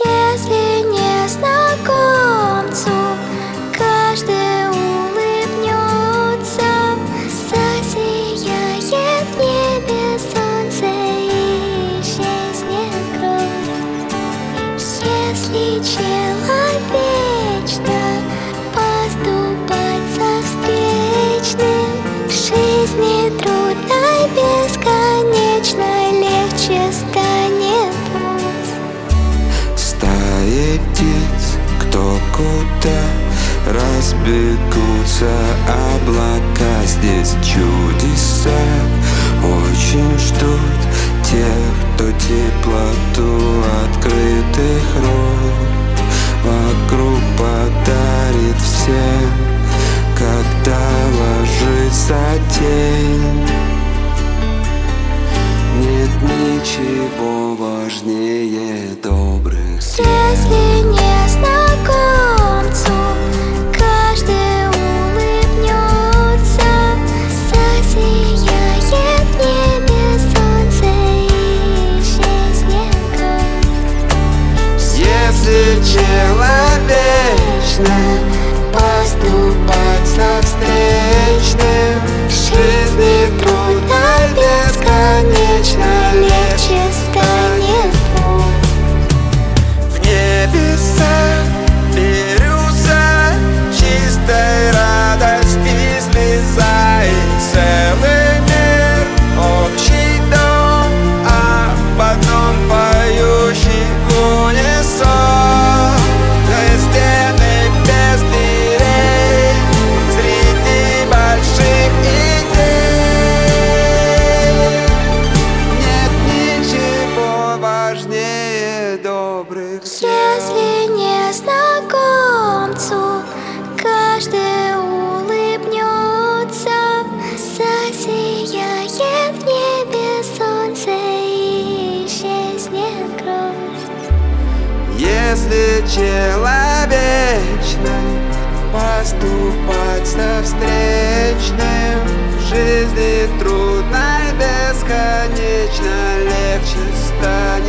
Если незнакомцу каждый улыбнется, засияет в небе солнце и исчезнет грусть. Если человечно поступать со встречным, в жизни трудной, бесконечной легче станет путь. Стаи птиц, кто куда разбегутся облака. Здесь чудеса очень ждут тех, кто теплоту открытых рук вокруг подарит всем, когда ложится тень. Нет ничего важнее добрых дел. Если незнакомцу каждый улыбнется, засияет в небе солнце и исчезнет грусть. Если человечно поступать со встречным, В жизни трудной, бесконечно легче станет путь. в небесах бирюза чистой радости слеза, и целый мир, общий дом, об одном поющий в унисон. Стены без дверей среди больших идей. Нет ничего важнее добрых дел. Если незнакомцу каждый улыбнется, засияет в небе солнце и исчезнет грусть. Если человечно поступать со встречным, в жизни трудной, бесконечно легче станет.